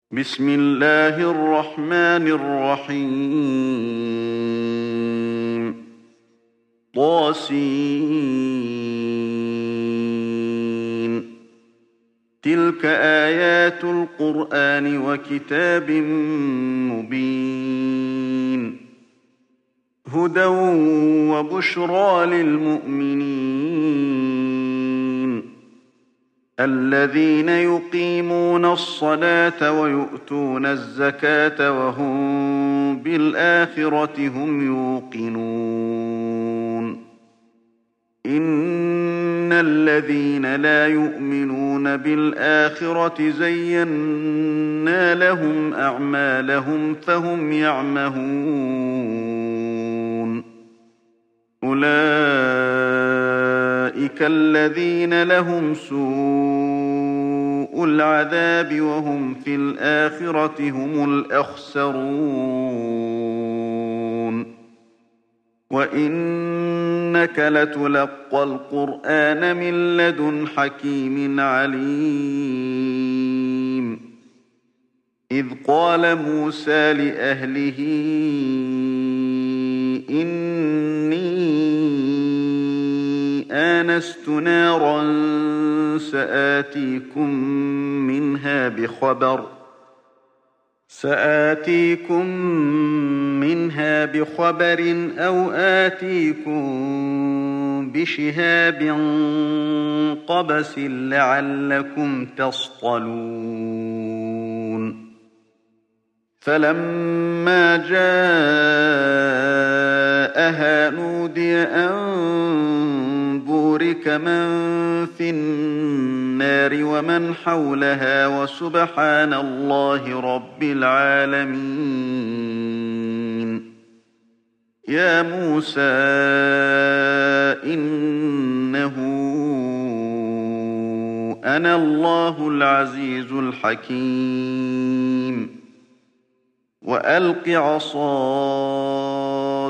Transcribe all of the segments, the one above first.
بسم الله الرحمن الرحيم طاسين تلك آيات القرآن وكتاب مبين هدى وبشرى للمؤمنين الذين يقيمون الصلاة ويؤتون الزكاة وهم بالآخرة هم يوقنون إن الذين لا يؤمنون بالآخرة زينا لهم أعمالهم فهم يعمهون أولئك الذين لهم سوء العذاب وهم في الآخرة هم الأخسرون وإنك لتلقى القرآن من لدن حكيم عليم إذ قال موسى لأهله إني آنست نارا سآتيكم منها بخبر أو آتيكم بشهاب قبس لعلكم تصطلون فلما جاءها نودي أن بورك من في النار ومن حولها وسبحان الله رب العالمين يا موسى إنه أنا الله العزيز الحكيم وألق عصاك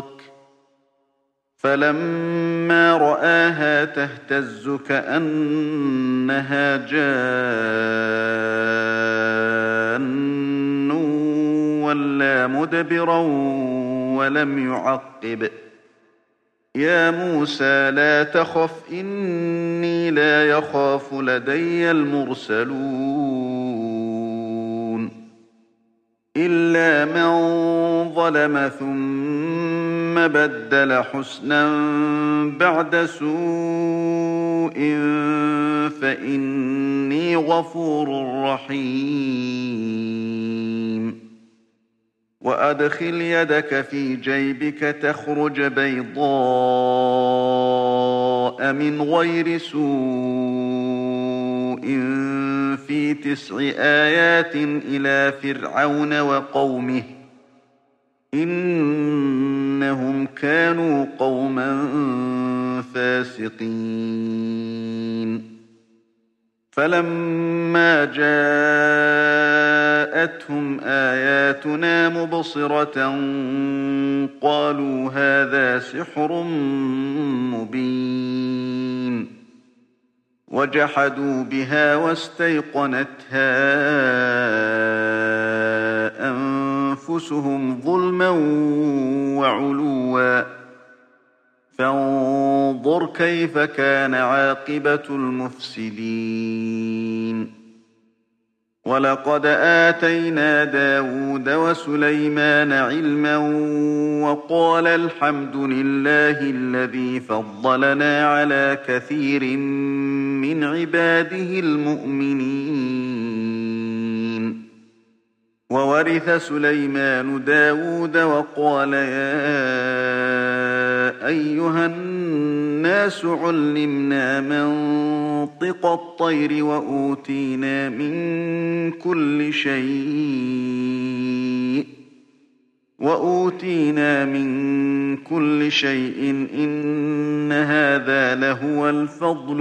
فلما رآها تهتز كأنها جان ولا مدبرا ولم يعقب يا موسى لا تخف إني لا يخاف لدي المرسلون إلا من ظلم ثم بدل حسنا بعد سوء فإني غفور رحيم وأدخل يدك في جيبك تخرج بيضاء من غير سوء في 9 آيات إلى فرعون وقومه إنهم كانوا قوما فاسقين فلما جاءتهم آياتنا مبصرة قالوا هذا سحر مبين وجحدوا بها واستيقنتها أنفسهم ظلما وعلوا فانظر كيف كان عاقبة المفسدين ولقد آتينا داود وسليمان علما وقال الحمد لله الذي فضلنا على كثير من عباده المؤمنين وورث سليمان داود وقال يا أيها الناس علمنا منطق الطير وأوتينا من كل شيء إن هذا لهو الفضل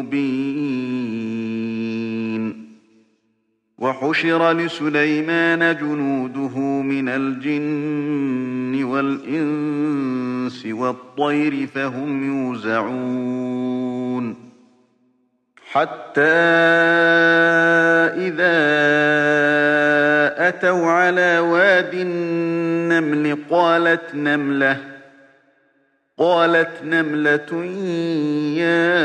المبين وحشر لسليمان جنوده من الجن والإنس والطير فهم يوزعون حتى إذا أتوا على واد النمل قالت نملة يا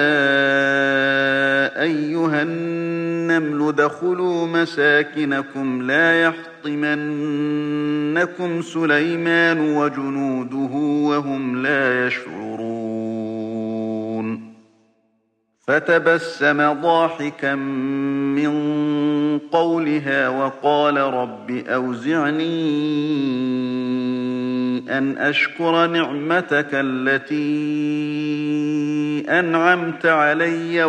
أيها النمل ادخلوا مساكنكم لا يحطمنكم سليمان وجنوده وهم لا يشعرون فتبسم ضاحكا من قولها وقال رب أوزعني أن أشكر نعمتك التي أنعمت علي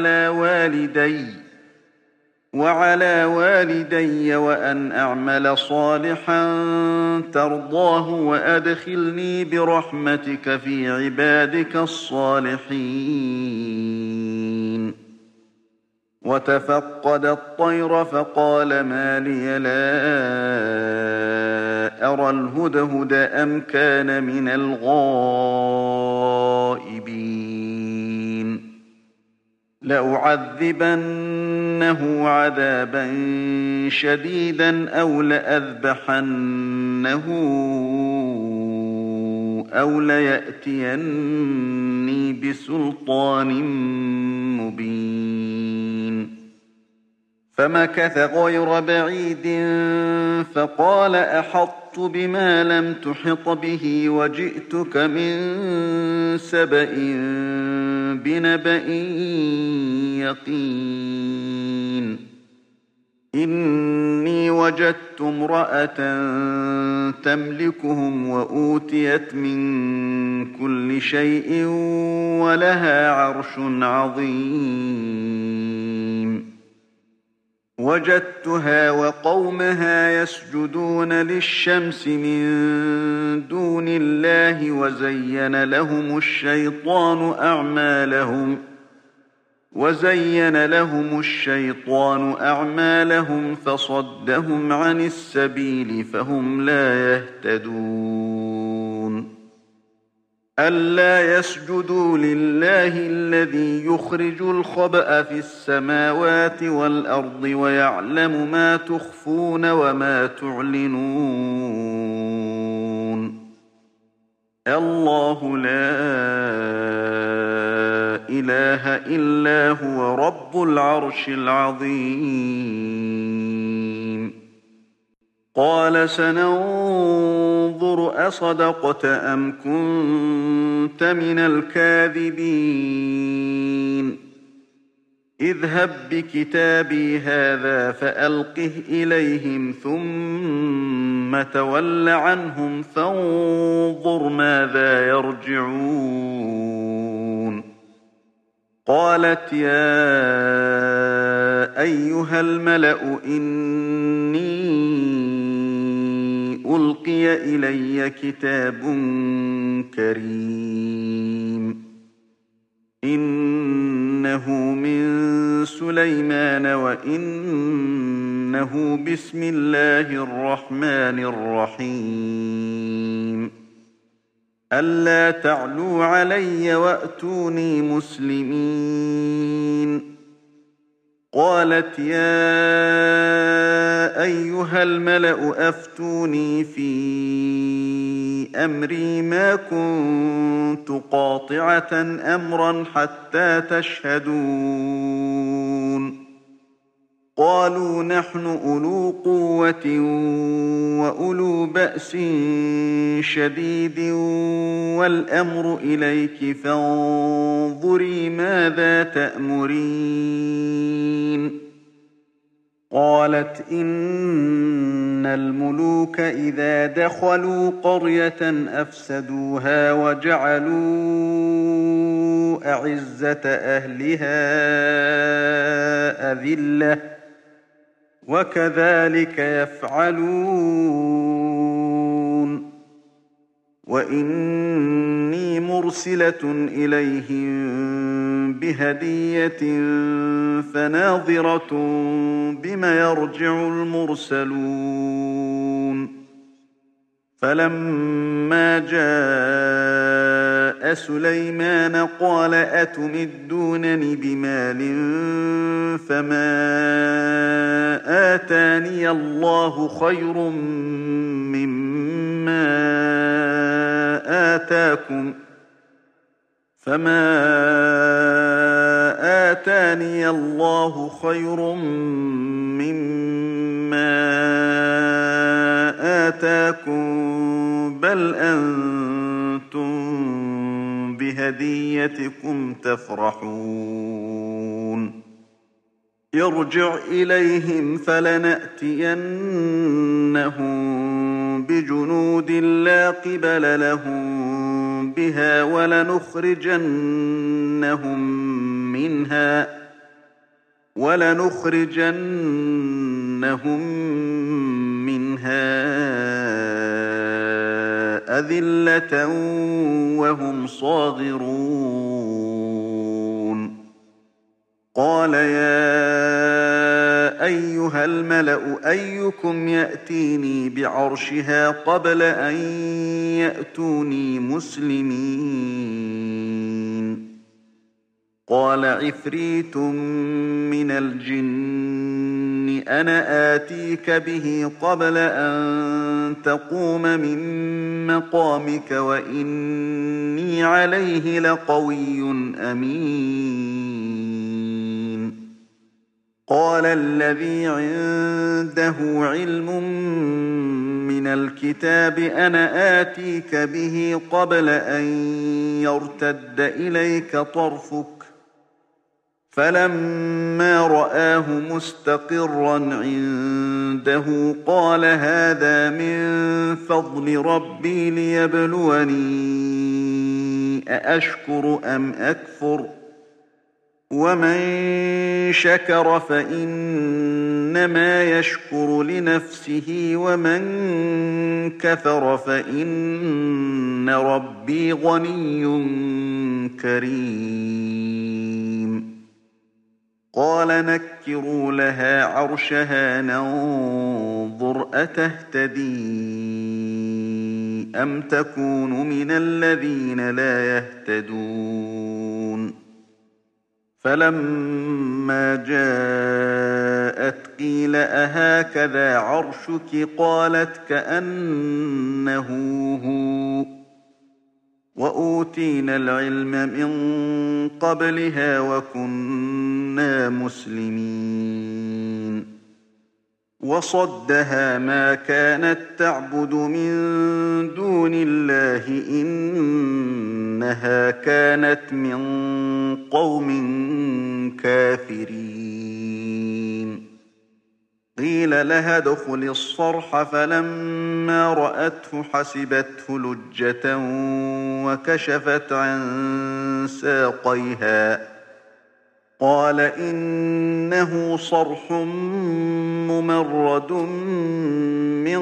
وعلى والدي وأن أعمل صالحا ترضاه وأدخلني برحمتك في عبادك الصالحين وتفقد الطير فقال ما لي لا أرى الهدهد أم كان من الغائبين لأعذبنه عذابا شديدا أو لأذبحنه أو ليأتيني بسلطان مبين فمكث غير بعيد فقال أحطت بما لم تحط به وجئتك من سبأ بنبأ يقين إني وجدت امرأة تملكهم وأوتيت من كل شيء ولها عرش عظيم وجدتها وقومها يسجدون للشمس من دون الله وزين لهم الشيطان أعمالهم فصدهم عن السبيل فهم لا يهتدون ألا يسجدوا لله الذي يخرج الخبأ في السماوات والأرض ويعلم ما تخفون وما تعلنون الله لا إله إلا هو رب العرش العظيم قال سننظر أصدقت أم كنت من الكاذبين اذهب بكتابي هذا فألقه إليهم ثم تول عنهم فانظر ماذا يرجعون قالت يا أيها الملأ إني ألقي إلي كتاب كريم إنه من سليمان وإنه بسم الله الرحمن الرحيم ألا تعلوا علي وأتوني مسلمين قالت يا أيها الملأ أفتوني في أمري ما كنت قاطعة أمرا حتى تشهدون قالوا نحن أولو قوة وأولو بأس شديد والأمر إليك فانظري ماذا تأمرين قالت إن الملوك إذا دخلوا قرية أفسدوها وجعلوا أعزة أهلها أذلة وكذلك يفعلون وإني مرسلة إليهم بهدية فناظرة بم يرجع المرسلون فلما جاء سليمان قال أتمدونني بمال فما آتاني الله خير مما آتاكم بل أنتم بهديتكم تفرحون ارجع إليهم فلنأتينهم بجنود لا قبل لهم بها ولنخرجنهم منها أذلة وهم صاغرون قال يا أيها الملأ أيكم يأتيني بعرشها قبل أن يأتوني مسلمين قال عفريت من الجن أنا آتيك به قبل أن تقوم من مقامك وإني عليه لقوي أمين قال الذي عنده علم من الكتاب أنا آتيك به قبل أن يرتد إليك طرفك فلما رآه مستقرا عنده قال هذا من فضل ربي ليبلوني أأشكر أم أكفر ومن شكر فإنما يشكر لنفسه ومن كفر فإن ربي غني كريم قال نكروا لها عرشها ننظر أتهتدي أم تكون من الذين لا يهتدون فلما جاءت قيل أهكذا عرشك قالت كأنه هو وأوتينا العلم من قبلها وكنا مسلمين وصدها ما كانت تعبد من دون الله إنها كانت من قوم كافرين قيل لها ادخل الصرح فلما رأته حسبته لجة وكشفت عن ساقيها قال إنه صرح ممرد من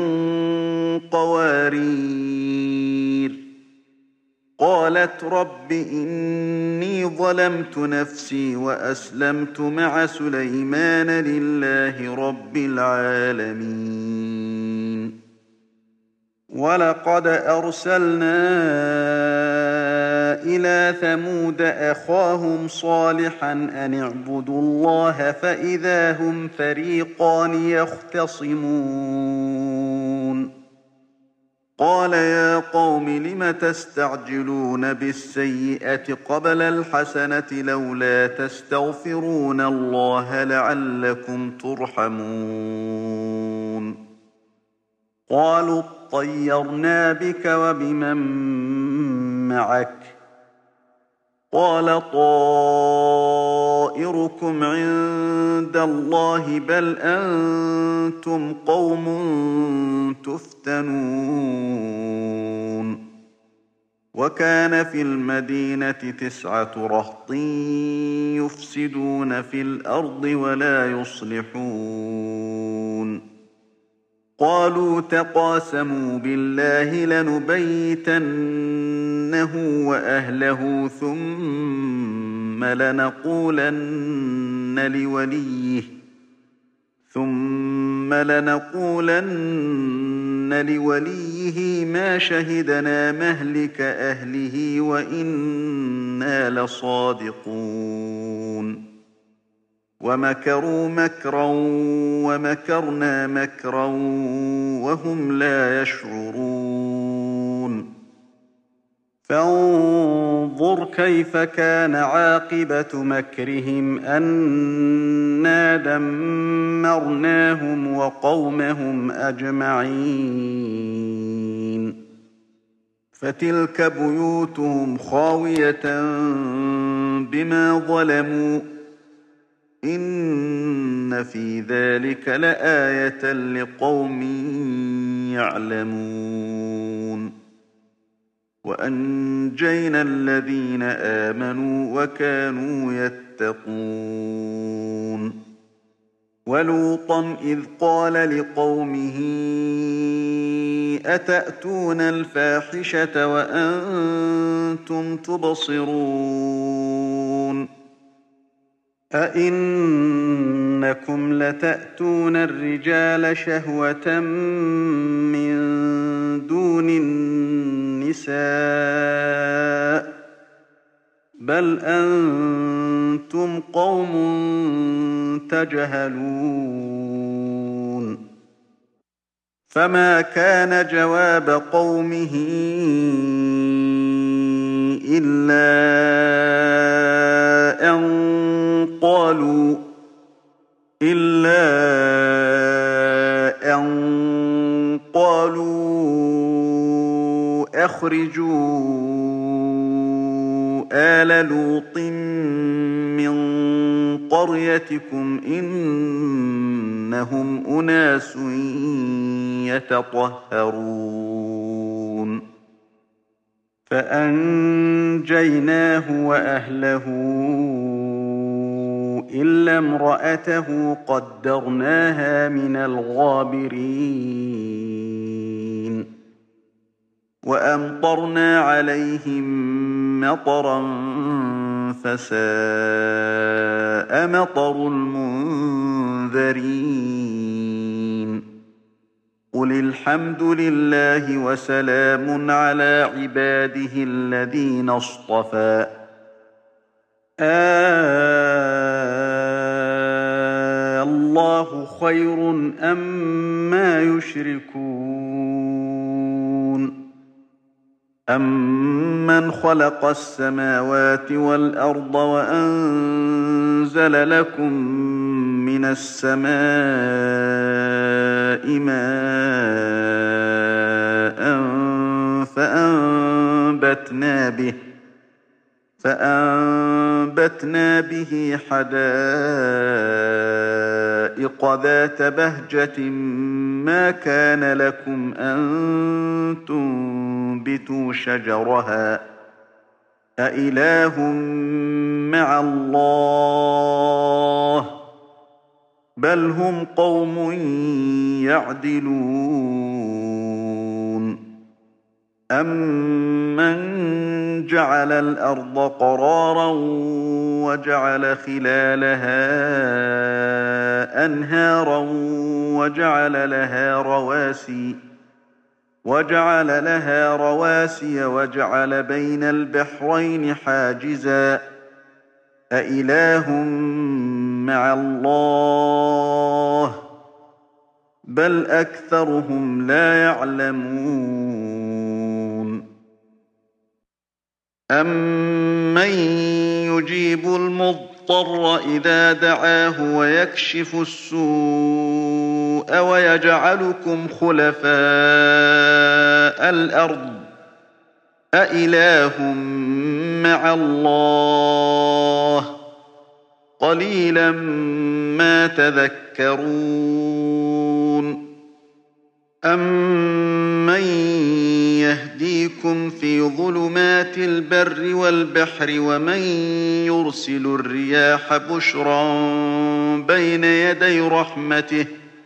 قوارير قالت رب إني ظلمت نفسي وأسلمت مع سليمان لله رب العالمين ولقد أرسلنا إلى ثمود أخاهم صالحا أن اعبدوا الله فإذا هم فريقان يختصمون قال يا قوم لم تستعجلون بالسيئة قبل الحسنة لولا تستغفرون الله لعلكم ترحمون قالوا اطيرنا بك وبمن معك قال طائركم عند الله بل أنتم قوم تفتنون وكان في المدينة 9 رهط يفسدون في الأرض ولا يصلحون قالوا تقاسموا بالله لنبيتنه وأهله ثم لنقولن ثم لنقولن لوليه ما شهدنا مهلك أهله وإنا لصادقون ومكروا مكرا ومكرنا مكرا وهم لا يشعرون فانظر كيف كان عاقبة مكرهم أنا دمرناهم وقومهم أجمعين فتلك بيوتهم خاوية بما ظلموا إن في ذلك لآية لقوم يعلمون وأنجينا الذين آمنوا وكانوا يتقون ولوطا إذ قال لقومه أتأتون الفاحشة وأنتم تبصرون أئنكم لتأتون الرجال شهوة من دون النساء بل أنتم قوم تجهلون فما كان جواب قومه إلا أن قالوا أخرجوا آل لوط من قريتكم إنهم أناس يتطهرون فأنجيناه وأهله إلا امرأته قدرناها من الغابرين وأمطرنا عليهم مطرا فساء مطر المنذرين قل الحمد لله وسلام على عباده الذين اصطفى الله خير أما يشركون أمن خلق السماوات والأرض وأنزل لكم من السماء ماء فأنبتنا به حدائق ذات بهجة ما كان لكم أن تنبتوا شجرها أإله مع الله بل هم قوم يعدلون أمن جعل الأرض قرارا وجعل خلالها أنهارا وجعل لها رواسي وجعل بين البحرين حاجزا أإله مع الله بل أكثرهم لا يعلمون أمن يجيب المضطر إذا دعاه ويكشف السوء ويجعلكم خلفاء الأرض أإله مع الله قليلا ما تذكرون أمن يهديكم في ظلمات البر والبحر ومن يرسل الرياح بشرا بين يدي رحمته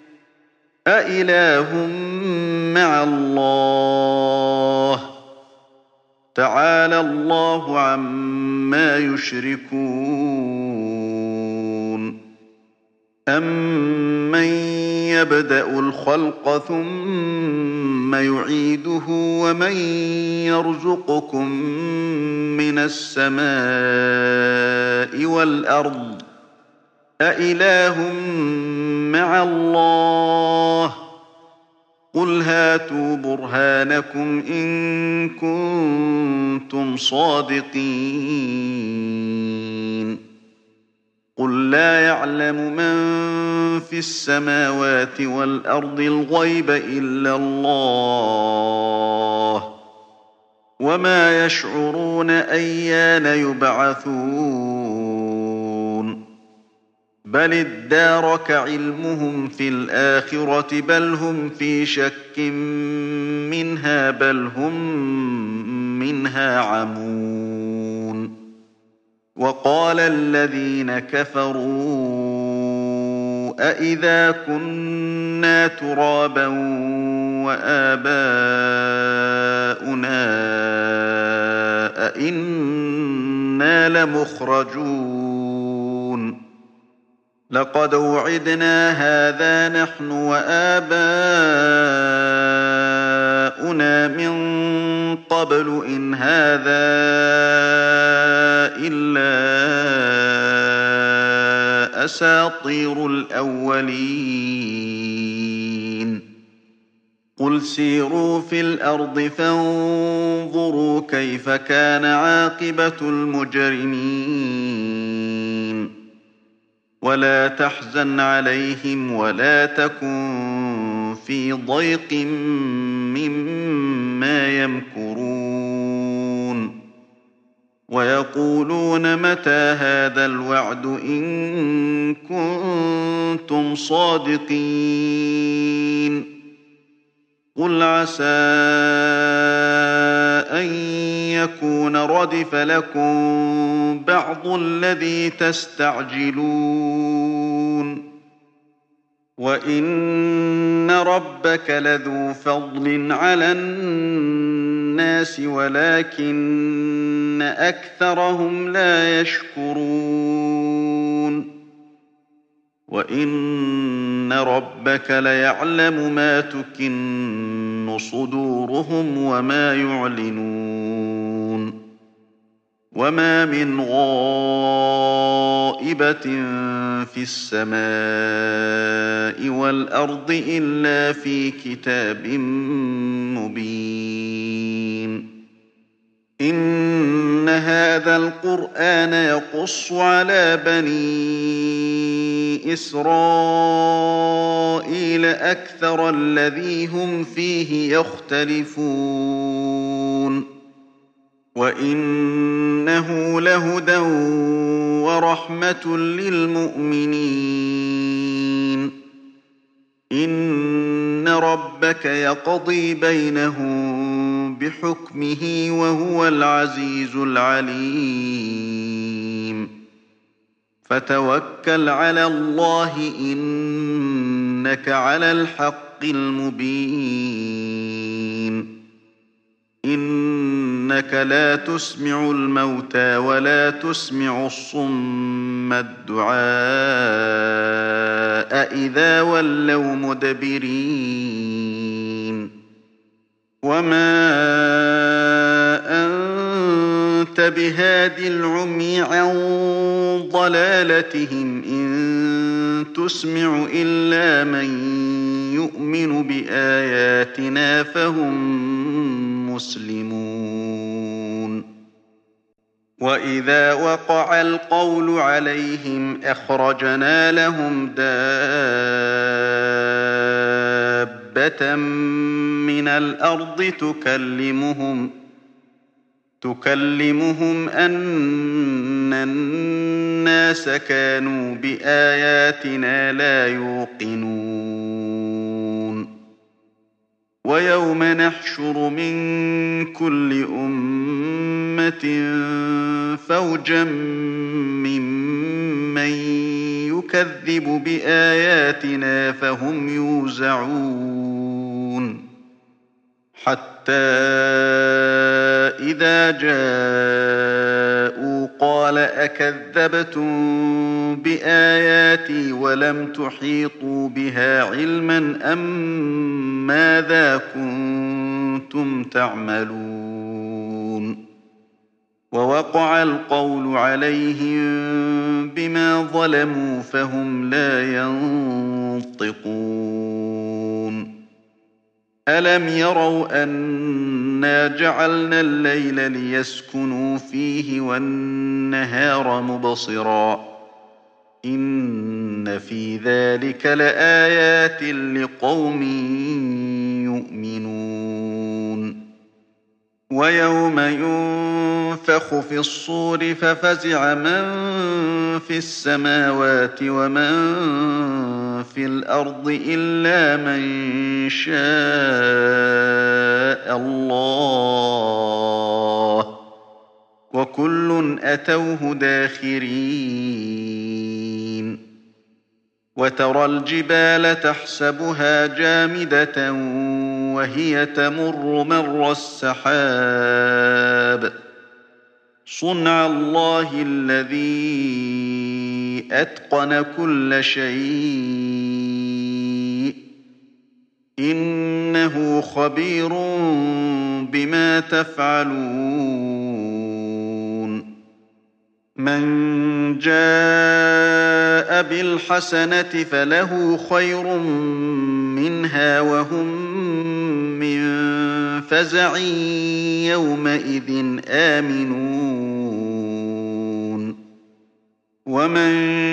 أإله مع الله تعالى الله عما يشركون أمن يبدأ الخلق ثم يعيده ومن يرزقكم من السماء والأرض أإله مع الله قل هاتوا برهانكم إن كنتم صادقين قل لا يعلم من في السماوات والأرض الغيب إلا الله وما يشعرون أيان يبعثون بل ادارك علمهم في الآخرة بل هم في شك منها بل هم منها عمون وقال الذين كفروا أإذا كنا ترابا وآباؤنا أإنا لمخرجون لقد وعدنا هذا نحن وآباؤنا من قبل إن هذا إلا أساطير الأولين قل سيروا في الأرض فانظروا كيف كان عاقبة المجرمين ولا تحزن عليهم ولا تكن في ضيق مما يمكرون ويقولون متى هذا الوعد إن كنتم صادقين قل عسى أن يكون ردف لكم بعض الذي تستعجلون وإن ربك لذو فضل على الناس ولكن أكثرهم لا يشكرون وإن ربك ليعلم ما تكن صدورهم وما يعلنون وما من غائبة في السماء والأرض إلا في كتاب مبين إن هذا القرآن يقص على بني إسرائيل أكثر الذي هم فيه يختلفون وإنه لهدى ورحمة للمؤمنين إن ربك يقضي بينهم بحكمه وهو العزيز العليم فتوكل على الله إنك على الحق المبين إنك لا تسمع الموتى ولا تسمع الصم الدعاء إذا ولوا مدبرين وما أنت بهاد العمي عن ضلالتهم إن تسمع إلا من يؤمن بآياتنا فهم مسلمون وإذا وقع القول عليهم أخرجنا لهم دابة من الأرض تكلمهم أن الناس كانوا بآياتنا لا يوقنون ويوم نحشر من كل أمة فوجا ممن يكذب بآياتنا فهم يوزعون حتى إذا جاءوا قال أكذبتم بآياتي ولم تحيطوا بها علما أم ماذا كنتم تعملون ووقع القول عليهم بما ظلموا فهم لا ينطقون ألم يروا أنا جعلنا الليل ليسكنوا فيه والنهار مبصرا إن في ذلك لآيات لقوم يؤمنون ويوم ينفخ في الصور ففزع من في السماوات ومن في الأرض إلا من شاء الله وكل أتوه داخرين وترى الجبال تحسبها جامدة وهي تمر مر السحاب صنع الله الذي أتقن كل شيء إنه خبير بما تفعلون من جاء بالحسنة فله خير منها وهم من فزع يومئذ آمنون ومن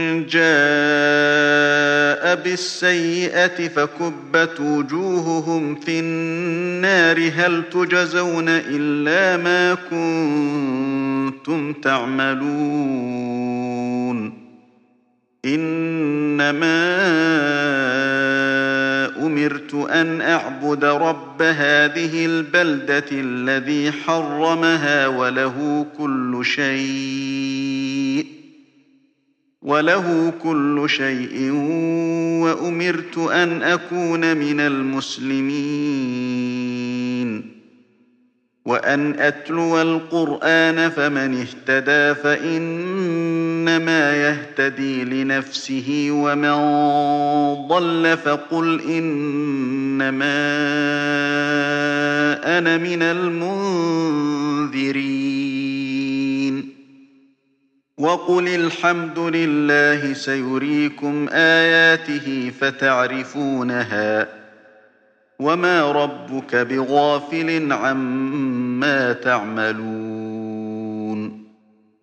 جاء بالسيئة فكبت وجوههم في النار هل تجزون إلا ما كنتم تعملون إنما أمرت أن أعبد رب هذه البلدة الذي حرمها وله كل شيء وأمرت أن أكون من المسلمين وأن أتلو القرآن فمن اهتدى فإنما يهتدي لنفسه ومن ضل فقل إنما أنا من المنذرين وقل الحمد لله سيريكم آياته فتعرفونها وما ربك بغافل عما تعملون